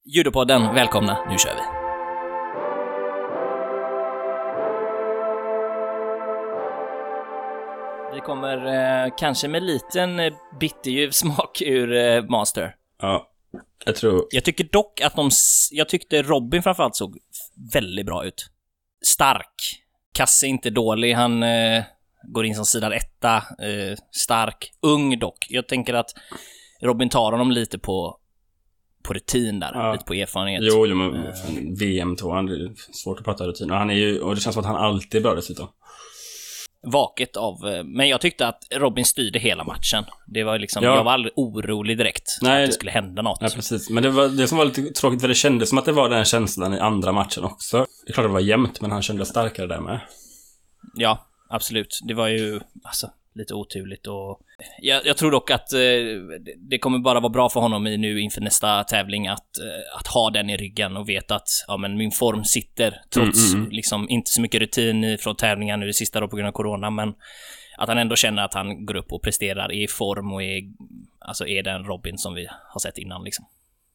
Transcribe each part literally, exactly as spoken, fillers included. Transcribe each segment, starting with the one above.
Judopodden, välkomna, nu kör vi. Vi kommer eh, kanske med liten eh, bitterljuv smak ur eh, Master. Ja, jag tror... Jag tycker dock att de... Jag tyckte Robin framförallt såg väldigt bra ut. Stark. Kasse inte dålig, han eh, går in som sidan etta. Eh, stark. Ung dock. Jag tänker att Robin tar honom lite på... på rutin där, ja. Lite på erfarenhet. Jo, jo men uh, V M två, han är svårt att prata rutin. Och, han är ju, och det känns som att han alltid är bra dessutom. Vaket av... Men jag tyckte att Robin styrde hela matchen. Det var liksom... Ja. Jag var aldrig orolig direkt. Nej, att det skulle hända något. Ja, precis. Men det, var, det som var lite tråkigt, för det kändes som att det var den känslan i andra matchen också. Det är klart att det var jämnt, men han kände starkare där med. Ja, absolut. Det var ju... Alltså, lite oturligt och... Jag, jag tror dock att eh, det kommer bara vara bra för honom i nu inför nästa tävling att, eh, att ha den i ryggen och veta att ja, men min form sitter trots mm, mm. liksom inte så mycket rutin från tävlingar nu i sista då på grund av corona, men att han ändå känner att han går upp och presterar i form och är, alltså är den Robin som vi har sett innan liksom.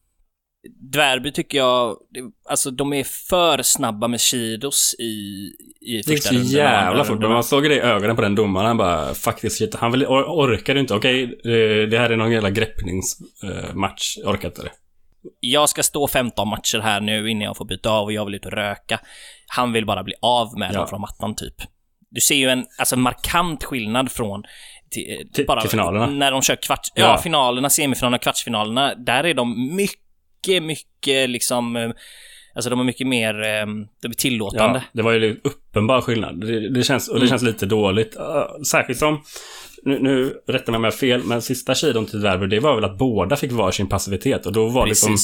Dvärby tycker jag, alltså de är för snabba med Shidos i, i första rundan. Det är så jävla fort, men man såg det i ögonen på den domaren, han bara, faktiskt shit, han vill, or- orkade inte, okej, okay, det här är någon jävla greppningsmatch, uh, orkade inte det. Jag ska stå femton matcher här nu innan jag får byta av och jag vill ut och röka. Han vill bara bli av med ja. dem från mattan typ. Du ser ju en alltså, markant skillnad från till, till, bara, till finalerna. När de kör kvart, ja. ja, finalerna, semifinalerna, kvartsfinalerna, där är de mycket mycket, mycket liksom, alltså de är mycket mer de är tillåtande. Ja, det var ju uppenbar skillnad. Det, det känns, och det mm. känns lite dåligt. Uh, särskilt som, nu, nu rättar jag mig fel, men sista skidon till Dvärby, det var väl att båda fick varsin passivitet. Och då var det som,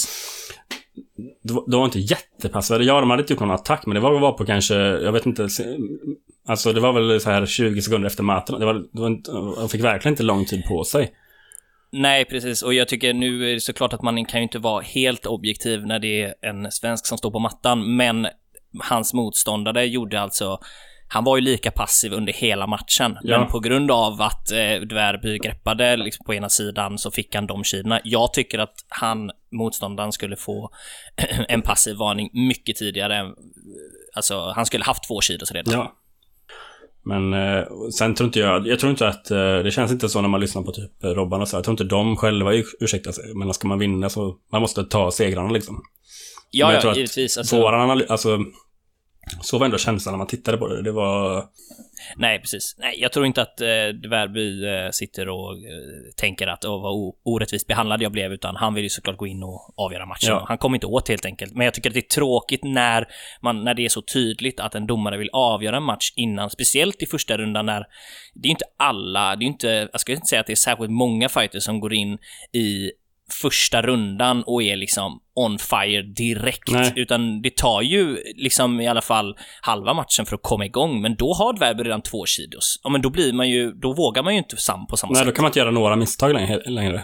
då, då var inte jättepassiva. Ja, de hade inte gjort någon attack, men det var, var på kanske, jag vet inte, alltså det var väl så här tjugo sekunder efter maten. Det var, det var inte, de fick verkligen inte lång tid på sig. Nej, precis. Och jag tycker nu är det såklart att man kan ju inte vara helt objektiv när det är en svensk som står på mattan, men hans motståndare gjorde alltså, han var ju lika passiv under hela matchen, ja. Men på grund av att eh, Dvärby greppade liksom på ena sidan så fick han de sidorna. Jag tycker att han, motståndaren, skulle få en passiv varning mycket tidigare. Alltså, han skulle haft två sidor redan. Ja. Men eh, sen tror inte jag, jag tror inte att eh, det känns inte så när man lyssnar på typ Robban och så. Jag tror inte de själva ursäktar sig. Men ska man vinna så man måste ta segrarna liksom. Ja, ja, givetvis. Alltså, våran, alltså, så var ändå känslan när man tittade på det. Det var... Nej, precis. Nej, jag tror inte att eh, Dvärby eh, sitter och eh, tänker att åh, vad o- orättvist behandlad jag blev, utan han vill ju såklart gå in och avgöra matchen. Ja. Han kommer inte åt helt enkelt. Men jag tycker att det är tråkigt när, man, när det är så tydligt att en domare vill avgöra en match innan, speciellt i första rundan när det är inte alla, det är inte, jag ska inte säga att det är särskilt många fighters som går in i första rundan och är liksom on fire direkt. Nej. Utan det tar ju liksom i alla fall halva matchen för att komma igång, men då har Dvärby redan två kilos. Ja, men då blir man ju, då vågar man ju inte sam på samma Nej, sätt. Nej, då kan man inte göra några misstag längre, längre.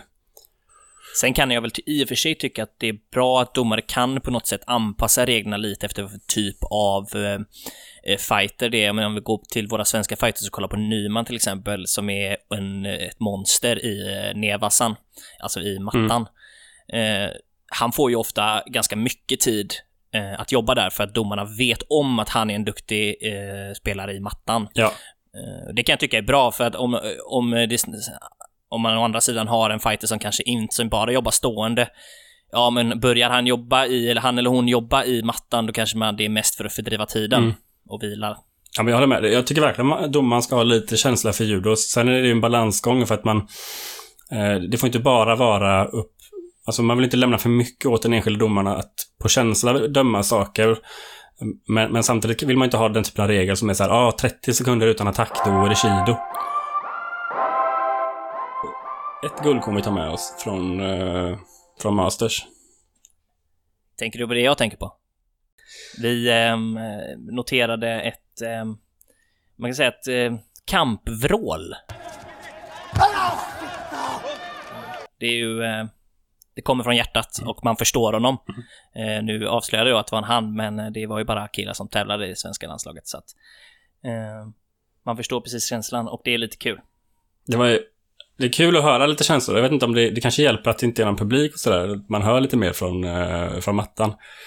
Sen kan jag väl i och för sig tycka att det är bra att domare kan på något sätt anpassa reglerna lite efter typ av eh, fighter det är. Men om vi går till våra svenska fighters och kollar på Nyman till exempel, som är en, ett monster i eh, Nevasan, alltså i mattan. Mm. Eh, han får ju ofta ganska mycket tid eh, att jobba där för att domarna vet om att han är en duktig eh, spelare i mattan. Ja. Eh, det kan jag tycka är bra, för att om, om det... Om man å andra sidan har en fighter som kanske inte som bara jobbar stående, ja, men börjar han jobba i, eller han eller hon jobba i mattan, då kanske man det är mest för att fördriva tiden mm. och vila. Ja, men jag håller med. Jag tycker verkligen att domaren ska ha lite känsla för judo. Sen är det ju en balansgång för att man eh, det får inte bara vara upp, alltså man vill inte lämna för mycket åt den enskilda domarna att på känsla döma saker. Men, men samtidigt vill man inte ha den typen av regel som är så här, ah, trettio sekunder utan attack, då är det kido. Ett guld kommer vi ta med oss från, eh, från Masters. Tänker du på det jag tänker på? Vi eh, noterade ett eh, man kan säga ett eh, kampvrål. Det är ju eh, det kommer från hjärtat och man förstår honom. Eh, nu avslöjade jag att det var en han, men det var ju bara killar som tävlade i svenska landslaget, så att eh, man förstår precis känslan och det är lite kul. Det var ju det är kul att höra lite känslor. Jag vet inte om det, det kanske hjälper att det inte är någon publik och sådär. Man hör lite mer från, uh, från mattan.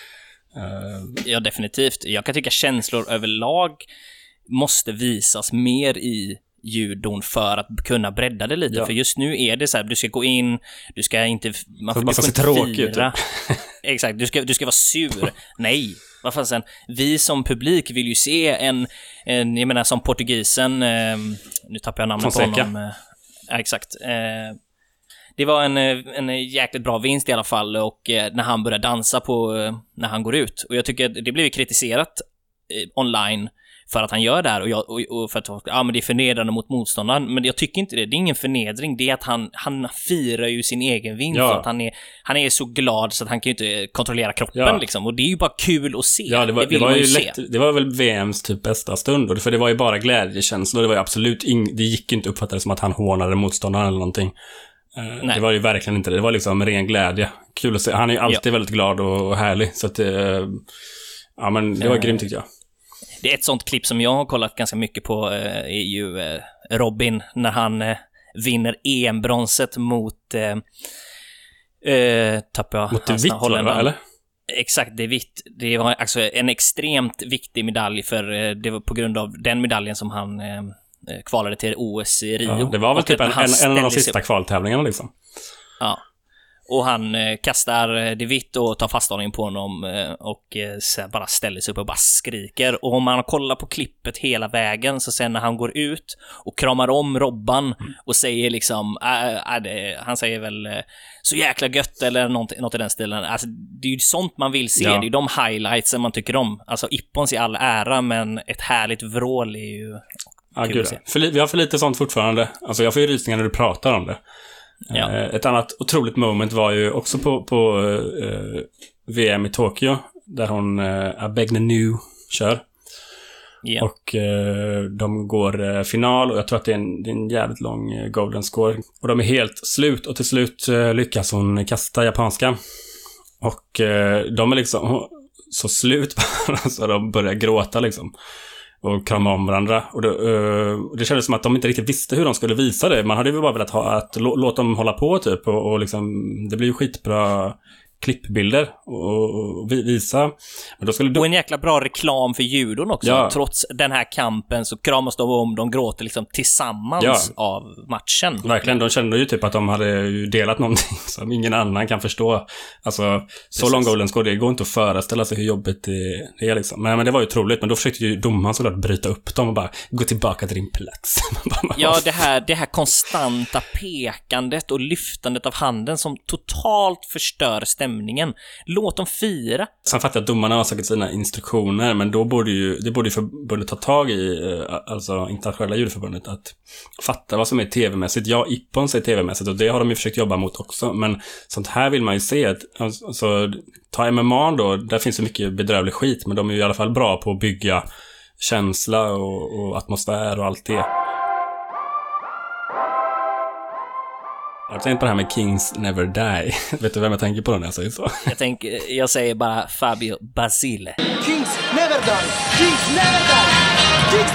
Uh. Ja, definitivt. Jag kan tycka känslor överlag måste visas mer i judon för att kunna bredda det lite. Ja. För just nu är det så här, du ska gå in, du ska inte... Man får, man får inte tråkigt. Typ. Exakt, du ska, du ska vara sur. Nej, vad fan sen? Vi som publik vill ju se en, en jag menar som portugisen, eh, nu tappar jag namnet Fonseca. på honom. Eh, exakt. Eh, det var en, en jäkligt bra vinst i alla fall, och eh, när han börjar dansa på, eh, när han går ut. Och jag tycker att det blev kritiserat eh, online för att han gör det här, och, jag, och, och för att ja, men det är förnedrande mot motståndaren. Men jag tycker inte det, det är ingen förnedring. Det är att han, han firar ju sin egen vinst, ja. För att han är, han är så glad så att han kan ju inte kontrollera kroppen, ja. Liksom. Och det är ju bara kul att se. Ja, det var, det det var ju lätt, det var väl V M:s typ bästa stund, för det var ju bara glädjekänslor. Det var ju absolut ing, det gick inte uppfattade som att han hånade motståndaren eller någonting. Uh, det var ju verkligen inte det. Det var liksom ren glädje. Kul att se. Han är ju alltid ja. väldigt glad och härlig, så att uh, ja, men det var uh. grymt tyckte jag. Det är ett sånt klipp som jag har kollat ganska mycket på, eh, är ju eh, Robin när han eh, vinner E M-bronset mot eh, eh, tappar jag mot det vitt, va, eller? Exakt, det är vitt. Det var alltså en extremt viktig medalj, för eh, det var på grund av den medaljen som han eh, kvalade till O S i Rio. Ja, det var väl typ en, en, en av de sista kvaltävlingarna liksom. Ja. Och han eh, kastar det vitt och tar fasthållning på honom eh, och eh, så bara ställer sig upp och bara skriker. Och om man kollar på klippet hela vägen, så sen när han går ut och kramar om Robban mm. och säger liksom äh, äh, det, han säger väl eh, så jäkla gött eller något, något i den stilen. Alltså, det är ju sånt man vill se. Ja. Det är ju de highlights som man tycker om. Alltså Ippons i all ära, men ett härligt vrål är ju ja, kul att se. För, vi har för lite sånt fortfarande. Alltså jag får ju rysningar när du pratar om det. Ja. Ett annat otroligt moment var ju också på, på uh, V M i Tokyo, där hon uh, Abegnenou kör. Yeah. Och uh, de går uh, final, och jag tror att det är en, det är en jävligt lång uh, golden score. Och de är helt slut, och till slut uh, lyckas hon kasta japanska. Och uh, de är liksom så slut så de börjar gråta liksom. Och krama om varandra. Och det, uh, det kändes som att de inte riktigt visste hur de skulle visa det. Man hade ju bara velat ha att lå- låta dem hålla på typ. Och, och liksom, det blir ju skitbra klippbilder och, och visa. Men då skulle du... Och en jäkla bra reklam för judon också. Ja. Trots den här kampen så kramas de om, de gråter liksom tillsammans ja. Av matchen. Verkligen, de kände ju typ att de hade delat någonting som ingen annan kan förstå. Alltså, så lång golden score, det går inte att föreställa sig hur jobbigt det är liksom. Men, men det var ju otroligt, men då försökte ju domaren såklart bryta upp dem och bara gå tillbaka till din plats. Ja, det här, det här konstanta pekandet och lyftandet av handen som totalt förstör stämningen. Låt dem fira. Sen fattar jag att domarna har sagt sina instruktioner, men då borde ju det borde ju förbundet ta tag i, alltså internationella judoförbundet, att fatta vad som är tv-mässigt. Ja, Ippons är tv-mässigt, och det har de ju försökt jobba mot också, men sånt här vill man ju se. Alltså, ta M M A då, där finns så mycket bedrövlig skit, men de är ju i alla fall bra på att bygga känsla och, och atmosfär och allt det. Jag tänkte på det här med Kings Never Die. Vet du vem jag tänker på då när jag säger så? Jag, tänker, jag säger bara Fabio Basile. Kings Never Die! Kings Never Die! Kings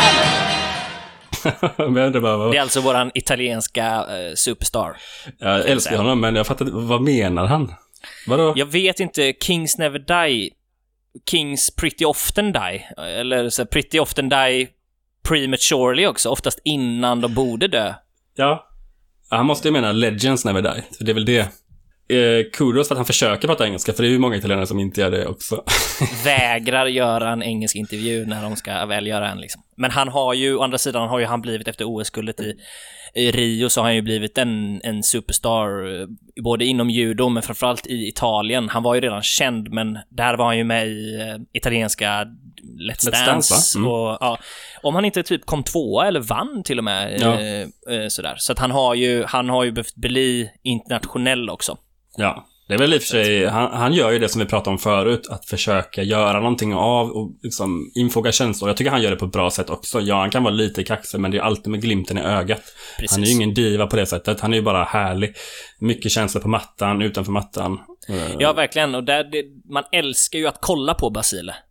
Never Die! bara, vad... Det är alltså våran italienska uh, superstar. Jag älskar honom, men jag fattar inte, vad menar han? Vadå? Jag vet inte, Kings Never Die. Kings Pretty Often Die. Eller så Pretty Often Die prematurely också. Oftast innan de borde dö. Ja. Han måste ju mena Legends Never Die, för det är väl det. Eh, kudos för att han försöker prata engelska, för det är ju många italienare som inte gör det också. Vägrar göra en engelsk intervju när de ska väl göra en liksom. Men han har ju, å andra sidan har ju han blivit efter O S-guldet i, i Rio, så har han ju blivit en, en superstar både inom judo men framförallt i Italien. Han var ju redan känd, men där var han ju med i uh, italienska Let's, Let's Dance, Dance mm. och, ja, om han inte typ kom tvåa eller vann till och med ja. eh, eh, sådär. Så att han har ju han har ju behövt bli internationell också. Ja, det är väl i och för sig, han, han gör ju det som vi pratade om förut, att försöka göra någonting av och liksom infoga känslor. Jag tycker han gör det på ett bra sätt också. Ja, han kan vara lite kaxig, men det är alltid med glimten i ögat. Precis. Han är ju ingen diva på det sättet. Han är ju bara härlig. Mycket känslor på mattan, utanför mattan. Ja, verkligen. Och där, det, man älskar ju att kolla på Basile.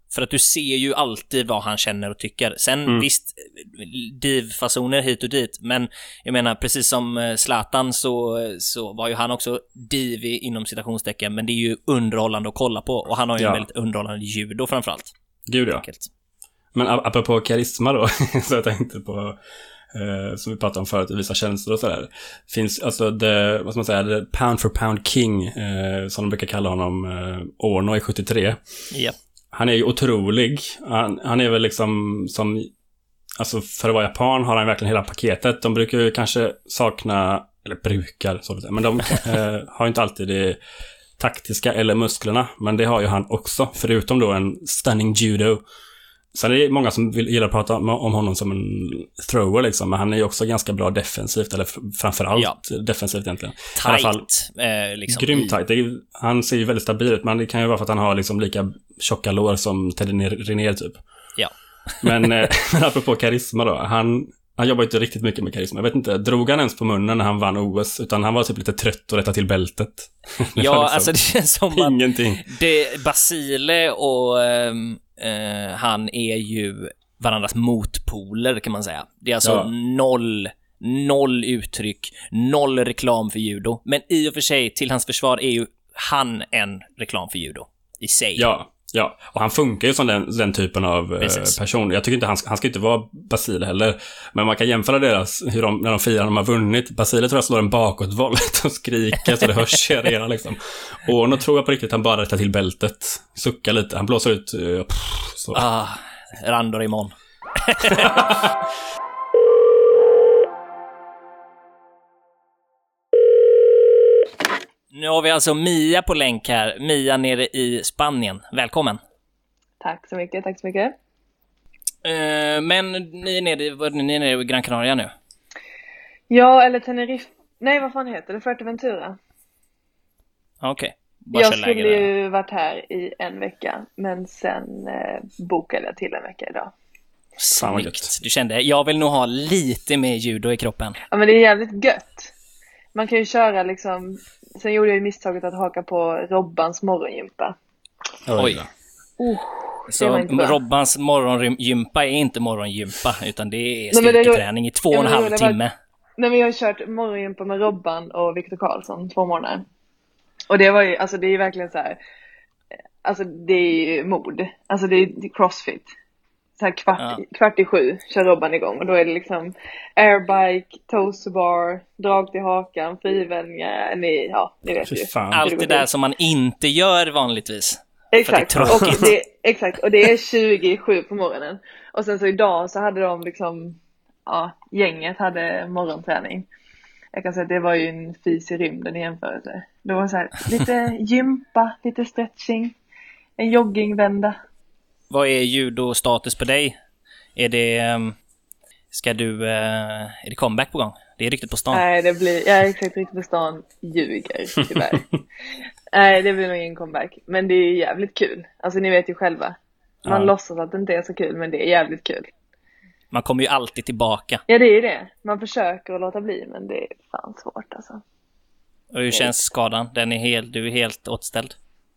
För att du ser ju alltid vad han känner och tycker. Sen mm. visst, div-fasoner hit och dit. Men jag menar, precis som Zlatan så, så var ju han också divig inom citationstecken. Men det är ju underhållande att kolla på. Och han har ju ja. en väldigt underhållande judo framförallt. Gud ja. Enkelt. Men apropå karisma då, så jag tänkte på... Uh, som vi pratade om förut, vissa känslor och sådär. Finns alltså det, vad ska man säga, the pound for pound king, uh, som de brukar kalla honom, uh, Orno i sjuttiotre. Yep. Han är ju otrolig. Han, han är väl liksom som, alltså för att vara japan har han verkligen hela paketet. De brukar ju kanske sakna, eller brukar så att säga, men de uh, har inte alltid det taktiska eller musklerna, men det har ju han också, förutom då en stunning judo. Sen är det många som vill gilla att prata om honom som en thrower liksom, men han är ju också ganska bra defensivt, eller framförallt ja. defensivt egentligen. Tight, I alla fall, eh, liksom. Grymt tight. Det är, han ser ju väldigt stabil ut, men det kan ju vara för att han har liksom lika tjocka lår som Teddy Riner typ. Ja. Men eh, apropå karisma då, han, han jobbar inte riktigt mycket med karisma. Jag vet inte, drog han ens på munnen när han vann O S, utan han var typ lite trött och rätta till bältet. Ja, liksom alltså det känns som ingenting. Att det, Basile och um, uh, han är ju varandras motpoler kan man säga. Det är alltså ja. noll noll uttryck, noll reklam för judo. Men i och för sig, till hans försvar är ju han en reklam för judo i sig. Ja. Ja, och han funkar ju som den, den typen av eh, person. Jag tycker inte han, han ska inte vara Basile heller. Men man kan jämföra deras, hur de, när de firar när de har vunnit. Basile tror jag slår en bakåtvolt och skriker så det hörs i arena liksom. Och nu tror jag på riktigt han bara rättar till bältet. Suckar lite, han blåser ut uh, pff, så. Ah, Randor imorgon. Nu har vi alltså Mia på länk här. Mia nere i Spanien. Välkommen. Tack så mycket, tack så mycket. Uh, men ni är, nere, ni är nere i Gran Canaria nu? Ja, eller Tenerife. Nej, vad fan heter det? Fuerteventura. Okej. Okay. Jag skulle ju varit här i en vecka. Men sen eh, bokade jag till en vecka idag. Snyggt. Du kände, jag vill nog ha lite mer judo i kroppen. Ja, men det är jävligt gött. Man kan ju köra liksom... Sen gjorde jag ju misstaget att haka på Robbans morgongympa. Oj. Oh, så Robbans morgongympa är inte morgongympa, utan det är styrketräning i två och en halv timme. Nej, men jag har kört morgongympa med Robban och Viktor Karlsson två månader. Och det var ju, alltså det är ju verkligen så här. Alltså det är ju mod. Alltså det är crossfit. Så här kvart, ja. kvart i sju kör Robban igång. Och då är det liksom airbike, toes to bar, drag till hakan, frivändningar. Ni, ja, ni vet ju. Allt det där som man inte gör vanligtvis. Exakt. Det och det, exakt. Och det är tjugo sju på morgonen. Och sen så idag så hade de liksom, ja, gänget hade morgonträning. Jag kan säga att det var ju en fys i rymden i jämförelse. Det var så här, lite gympa, lite stretching, en joggingvända. Vad är judo-status på dig? Är det... Um, ska du... Uh, är det comeback på gång? Det är riktigt på stan. Nej, det blir... Jag är exakt riktigt på stan. Ljuger, tyvärr. Nej, det blir nog ingen comeback. Men det är jävligt kul. Alltså, ni vet ju själva. Man ja. låtsas att det inte är så kul, men det är jävligt kul. Man kommer ju alltid tillbaka. Ja, det är det. Man försöker att låta bli, men det är fan svårt alltså. Och hur känns skadan? Den är helt... Du är helt åtställd.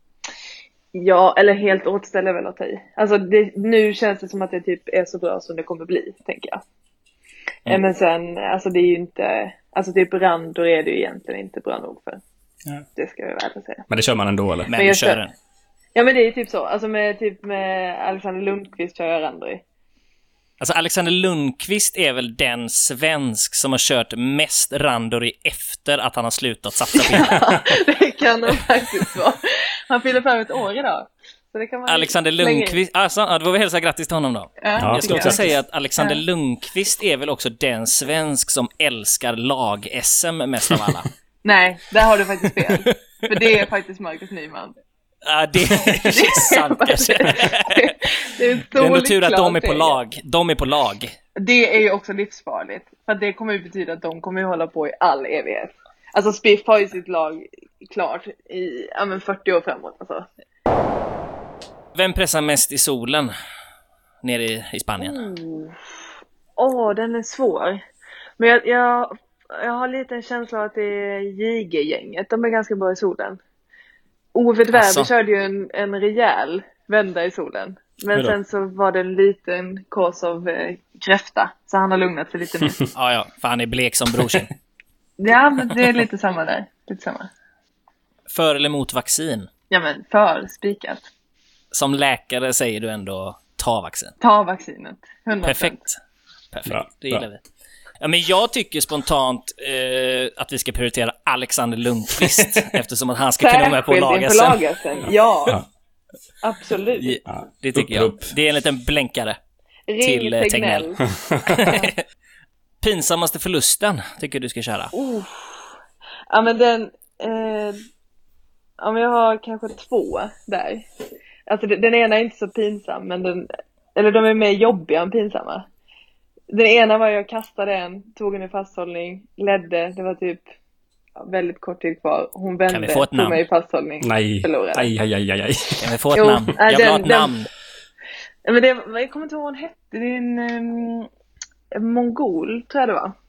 Ja, eller helt återställer väl att ta i. Alltså det, nu känns det som att det typ är så bra som det kommer bli, tänker jag. Mm. Men sen, alltså det är ju inte, alltså typ Randor är det ju egentligen inte bra nog för. Ja. Det ska vi väl säga. Men det kör man ändå, eller? Men, men jag kör den. Ja, men det är typ så. Alltså med typ med Alexander Lundqvist kör jag Randor i. Alltså Alexander Lundqvist är väl den svensk som har kört mest Randor i efter att han har slutat satsa på det. Ja, det kan han faktiskt vara. Han fyller fram ett år idag. Så det kan man Alexander Lundqvist, alltså, ja, det var väl hälsa grattis till honom då. Ja, jag ska också jag. säga att Alexander ja. Lundqvist är väl också den svensk som älskar lag-S M mest av alla. Nej, där har du faktiskt fel. För det är faktiskt Marcus Nyman. Ja, det är sant kanske. Det är, det är ändå tur att de är på lag. De är på lag. Det är ju också livsfarligt. För det kommer ju betyda att de kommer ju hålla på i all evighet. Alltså Spiff har ju sitt lag klart i ja, men fyrtio år framåt. Alltså. Vem pressar mest i solen nere i, i Spanien? Åh, oh. oh, den är svår. Men jag, jag, jag har lite en känsla av att det är J G-gänget. De är ganska bra i solen. Ove Dvärby körde ju en, en rejäl vända i solen. Men sen så var det en liten kås av eh, kräfta. Så han har lugnat sig lite nu. Ja, ja, för han är blek som brorsin. Ja, men det är lite samma där. Lite samma. För eller mot vaccin? Ja, men för spikat. Som läkare säger du ändå ta vaccin. Ta vaccinet. hundra procent. Perfekt. Perfekt, Bra, det gillar bra. vi. Ja, men jag tycker spontant eh, att vi ska prioritera Alexander Lundqvist eftersom att han ska kunna vara med på Särskilt inför laget. Lagersen. Ja, Ja. absolut. Ja, det tycker jag. Upprop. Det är en liten blänkare. Ring till, eh, Tegnell. Pinsammaste förlusten tycker du ska köra. Oh. Ja, men den... Eh, om jag har kanske två där. Alltså den, den ena är inte så pinsam, men den... Eller de är mer jobbiga än pinsamma. Den ena var jag kastade en, tog en i fasthållning, ledde, det var typ ja, väldigt kort tid kvar. Hon vände, Kan vi få ett tog namn? mig i fasthållning, Nej. förlorade. Aj, aj, aj, aj, aj. Kan vi få ett Jo, namn? nej, Jag vill ha den- ett den- namn. Ja, men det, jag kommer inte ihåg vad hon hette, det är en, um, en mongol tror jag det var.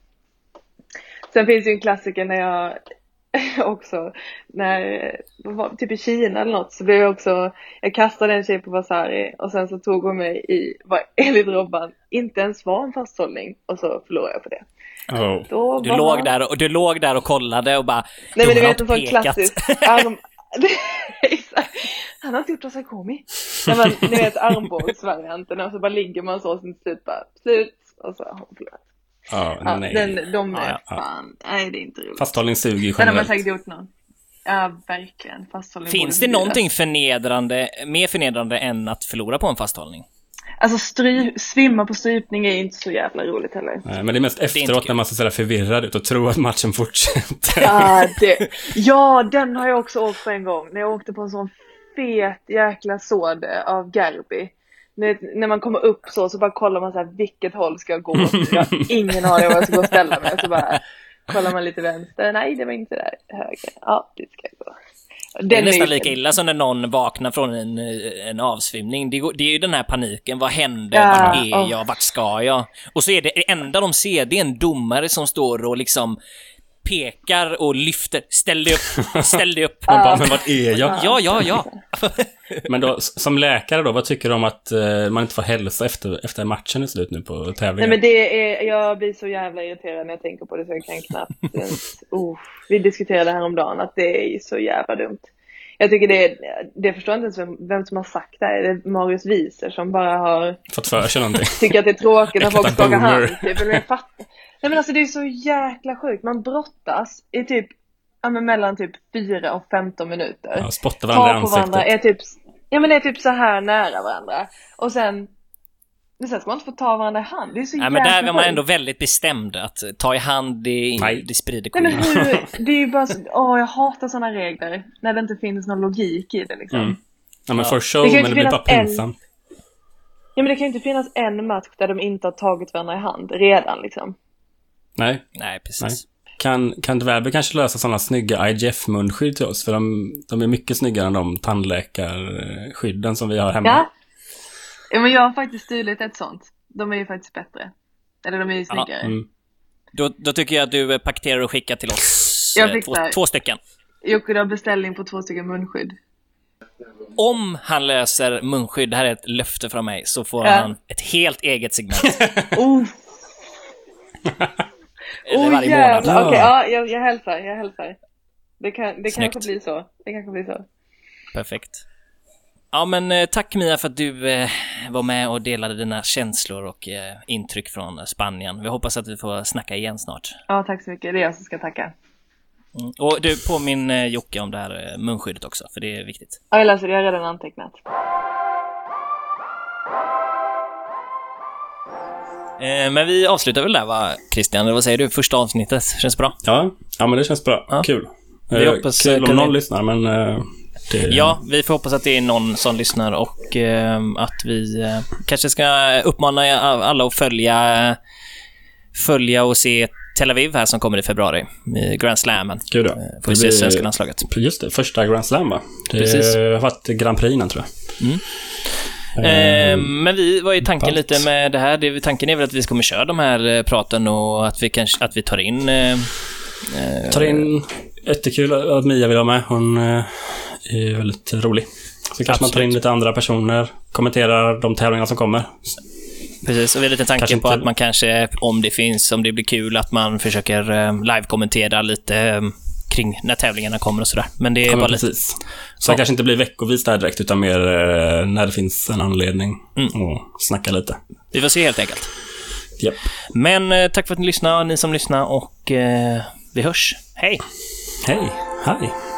Sen finns det ju en klassiker när jag också, när, vad var- typ i Kina eller något, så blev jag också, jag kastade en tjej på Vasari och sen så tog hon mig i, vad enligt Robban, inte ens var en fasthållning och så förlorade jag på det. Oh. Då Du var låg, man- där och, du låg där och kollade och bara... Nej, men du "De har vet en inte sån pekat." klassisk arm... Exakt. Han har inte gjort Osakomi. Nej, men ni vet armbågsvarianten och så bara ligger man så sin slut bara slut och så har hon förlorat. Ja, Ja, nej. den, de är Ja, ja. fan, nej det är inte roligt. Fasthållning suger ju Den har man generellt. säkert gjort någon. Ja, verkligen. Fasthållning Finns borde det förbjudas. någonting förnedrande, mer förnedrande än att förlora på en fasthållning? Alltså stry, svimma på strypning är inte så jävla roligt heller. Nej, men det är mest inte efteråt kul. när man ser så där förvirrad ut och tror att matchen fortsätter. Ja, det, ja, den har jag också åkt på en gång. När jag åkte på en sån fet jäkla såde av Gerbi. När, när man kommer upp så, så bara kollar man så här, vilket håll ska jag gå åt? Jag har ingen aning vad jag ska gå och ställa mig. Så bara kollar man lite vänster. Nej, det var inte där. Höger. Ja, det ska jag gå. Den Det är nästan ju- lika illa som när någon vaknar från en, en avsvimning. Det, går- det är ju den här paniken. Vad händer? Ja, Vart är åh. jag? Vart ska jag? Och så är det, det enda de ser, det är en domare som står och liksom pekar och lyfter. Ställ dig upp, ställ dig upp. Man bara, men vart är jag? Ja, ja, ja. Men då, som läkare då, vad tycker du om att eh, man inte får hälsa efter, efter matchen är slut nu på Nej, tävlingen? men det är, jag blir så jävla irriterad när jag tänker på det så jag kan knappt ens, oh, vi diskuterade här om dagen att det är så jävla dumt. Jag tycker det är, det förstår inte ens vem, vem som har sagt det här. Det är Marius Wieser som bara har Fått för sig någonting. tycker att det är tråkigt att folk Äkta skakar hand boomer. typ, eller jag fattar. Nej men alltså det är så jäkla sjukt. Man brottas i typ, ja men mellan typ fyra och femton minuter. Ja, spotta varandra i Ta på varandra, ansiktet. är typ, ja men det är typ så här nära varandra. Och sen, men sen ska man inte få ta varandra i hand. Det är så Nej, jäkla men där var man sjukt. ändå väldigt bestämd. Att ta i hand, det, Nej. det sprider Nej men covid. hur, det är ju bara så, åh jag hatar sådana regler. När det inte finns någon logik i det liksom. Mm. Ja, men för show, Det kan ju men det inte blir bara finnas en- pinsamt. Ja men det kan ju inte finnas en match där de inte har tagit varandra i hand redan liksom. Nej. Nej, precis. Nej. Kan, kan Dvärbe kanske lösa sådana snygga I G F-munskydd till oss? För de, de är mycket snyggare än de tandläkarskydden som vi har hemma. Ja. Ja men jag har faktiskt stulit ett sånt. De är ju faktiskt bättre. Eller de är ju snyggare. Mm. Då, då tycker jag att du paketerar och skickar till oss Jag eh, två, fixar. två stycken. Jocke har beställning på två stycken munskydd. Om han löser munskydd, det här är ett löfte från mig, så får Ja. han ett helt eget segment. Oh, Eller oh varje jävlar. månad. Okej, ja, jag, jag hälsar, jag hälsar. Det, kan, det Snyggt. kanske blir så. Det kanske blir så. Perfekt. Ja, men eh, tack Mia för att du eh, var med och delade dina känslor och eh, intryck från eh, Spanien. Vi hoppas att vi får snacka igen snart. Ja, tack så mycket. Det är jag som ska tacka. Mm. Och du, påminn eh, Jocke om det här eh, munskyddet också, för det är viktigt. Ja, jag läser det. Jag har redan antecknat. Eh, men vi avslutar väl där, va, Christian? Vad säger du? Första avsnittet, känns bra? Ja, ja, men det känns bra. Ja. Kul. Vi Eh, hoppas- Kul om kan någon vi- lyssnar, men eh, det... Ja, vi får hoppas att det är någon som lyssnar och eh, att vi eh, kanske ska uppmana alla att följa följa och se Tel Aviv här som kommer i februari i Grand Slammen. Gud, ja. Eh, Det Får vi se blir- svenska landslaget. Just det, första Grand Slam, va? Det Precis. har varit Grand Prix innan, tror jag. Mm. Eh, Eh, men vi, vad är tanken ballt. lite med det här? Det, tanken är väl att vi kommer köra de här eh, praten och att vi kanske att vi tar in eh, eh, tar in jättekul att Mia vill vara med. Hon eh, är väldigt rolig. Så kanske man tar in lite andra personer, kommenterar de tävlingar som kommer. Precis, och vi har lite tanken Kanske på inte- att man kanske, om det finns, om det blir kul, att man försöker eh, live-kommentera lite eh, kring när tävlingarna kommer och sådär. Men det är Ja, men bara lite... precis. Så det kanske inte blir veckovis där direkt, utan mer eh, när det finns en anledning Mm. och snacka lite. Vi får se helt enkelt. Japp. Men eh, tack för att ni lyssnade, ni som lyssnar, och eh, vi hörs. Hej! Hej, hej.